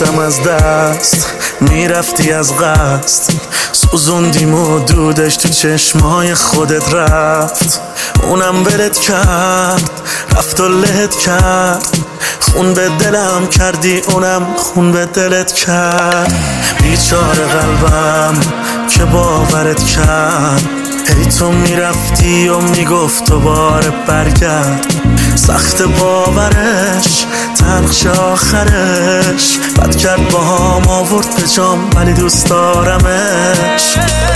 میرفتم از دست، میرفتی از قصد، سوزوندیم و دودش تو چشمای خودت رفت. اونم ولت کرد، رفت و لهت کرد، خون به دلم کردی، اونم خون به دلت کرد. بیچاره قلبم که باورت کرد، ای تو میرفتی و میگفت دوباره برگرد. سخت باورش، تلخش آخرش، بد کرد با هم آورد به جام، ولی دوست دارمش.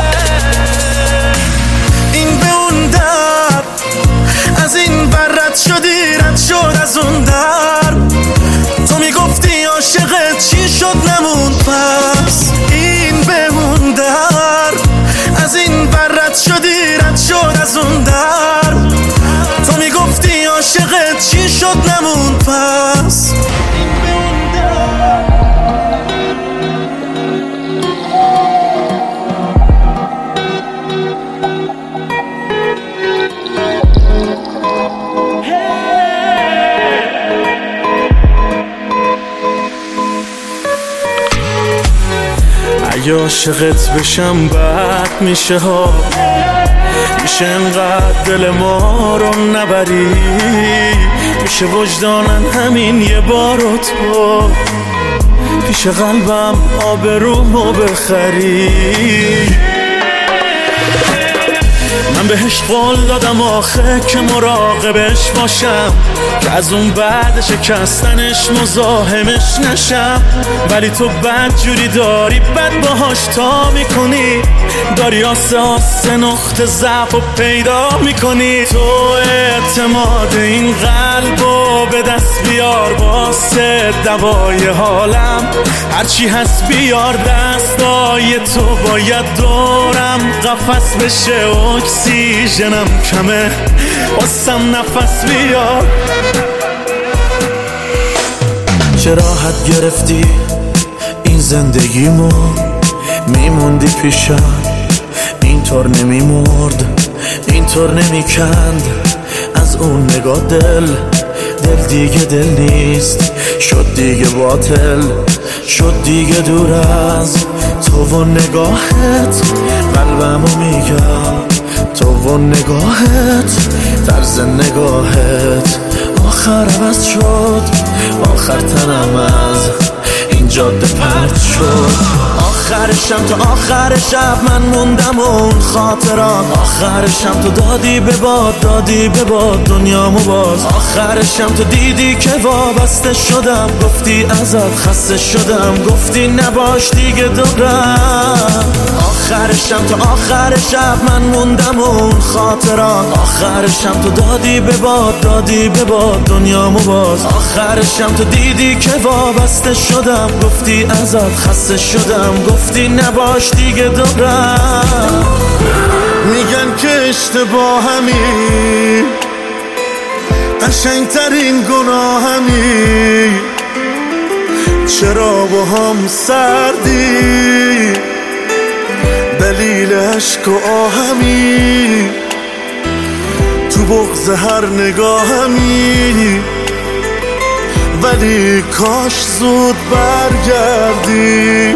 این به اون در، از این بر رد شدی، رد شد از اون در. تو میگفتی عاشقت چی شد نموند پس. این به اون در، از این بر رد شدی، رد شد از اون در. تو میگفتی عاشقت چی شد نموند پس. اگه عاشقت بشم بد میشه ها، میشه انقدر دل ما رو نبری، میشه وجدانن همین یه بارو تو پیش قلبم آبرومو بخری. من بهش قول دادم آخه که مراقبش باشم، که از اون بعد شکستنش مزاحمش نشم. ولی تو بد جوری داری، بد باهاش تا میکنی، داری آسه آسه نقطه ضعف و پیدا میکنی. تو اعتماد این قلبو به دست بیار، واسه دوای حالم هرچی هست بیار. دستای تو باید دورم قفس بشه، اکسیژنم کمه واسم نفس بیار. چه راحت گرفتی این زندگیمو، میموندی پیشم اینطور نمیمرد، اینطور نمیکند از اون نگاه. دل دیگه دل نیست، شد دیگه باطل، شد دیگه دور از تو و نگاهت. قلبمو میگم تو و نگاهت، طرز نگاهت آخر عوض شد، آخر تنم از این جاده پرت شد. آخرشم تا آخر شب من موندم اون خاطرات، آخرشم تو دادی به باد، دادی به باد دنیامو باز. آخرشم تو دیدی که وابسته شدم، گفتی ازت خسته شدم، گفتی نباش دیگه دورم. آخرشم تا آخر شب من موندم اون خاطرات، آخرشم تو دادی به باد، دادی به باد دنیامو باز. آخرشم تو دیدی که وابسته شدم، گفتی ازت خسته شدم، گفتی نباش دیگه دورم. میگن که اشتباهمی، قشنگترین گناهمی، چرا با هم سردی، دلیل عشق و آهمی، تو بغض هر نگاهمی. ولی کاش زود برگردی.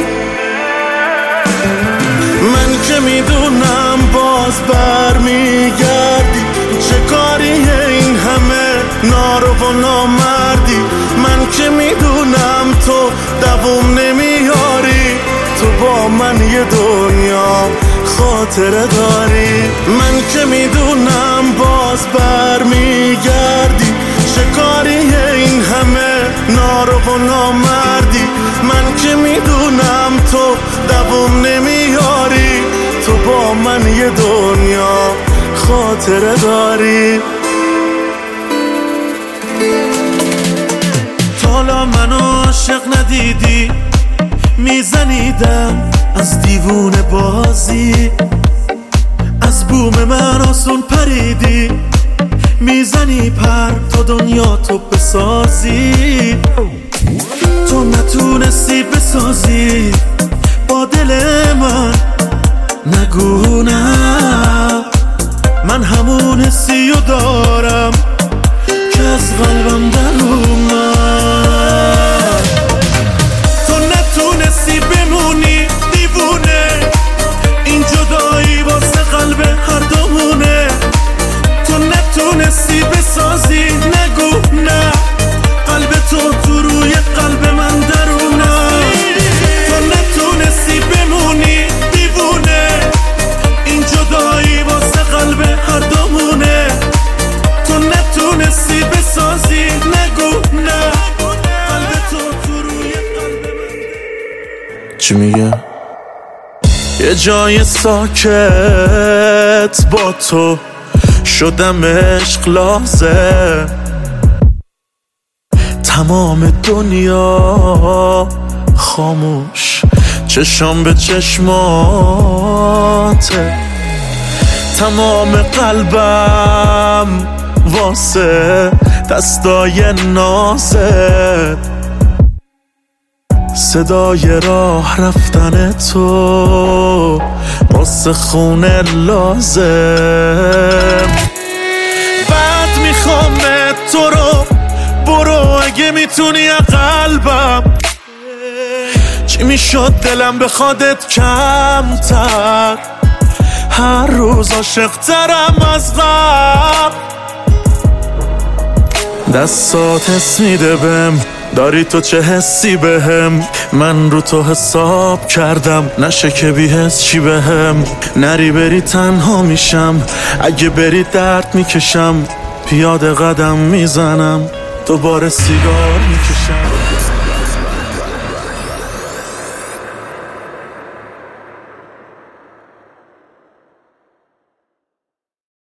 من که میدونم باز برمیگردی، چه کاریه این همه نارو و نامردی. من که میدونم تو دووم نمیاری، تو با من یه دنیا خاطره داری. من که میدونم باز برمیگردی، چه کاریه این همه نارو و نامردی. من که میدونم تو دووم نمیاری، تو با من یه دنیا خاطره داری. حالا منو عاشق ندیدی، میزنیدم از دیوونه بازی، از بوم من آسون پریدی، میزنی پر تا دنیا تو بسازی. تو نتونستی بسازی با دل من، نگو نه، من همون حسی رو دارم که از قلبم در اومد. تو چی میگه؟ یه جای ساکت با تو شدم عشق لازم، تمام دنیا خاموش چشام به چشماته، تمام قلبم واسه دستای نازت، صدای راه رفتن تو واسه خونه لازم. بعد میخوام تو رو برو اگه میتونی قلبم، چی میشد دلم بخوادت کمتر، هر روز عاشق‌ترم از قبل. دستات حس میده بهم، داری تو چه حسی بهم، من رو تو حساب کردم، نشه که بی حس چی بهم. نری بری تنها میشم، اگه بری درد میکشم، پیاده قدم میزنم، دوباره سیگار میکشم.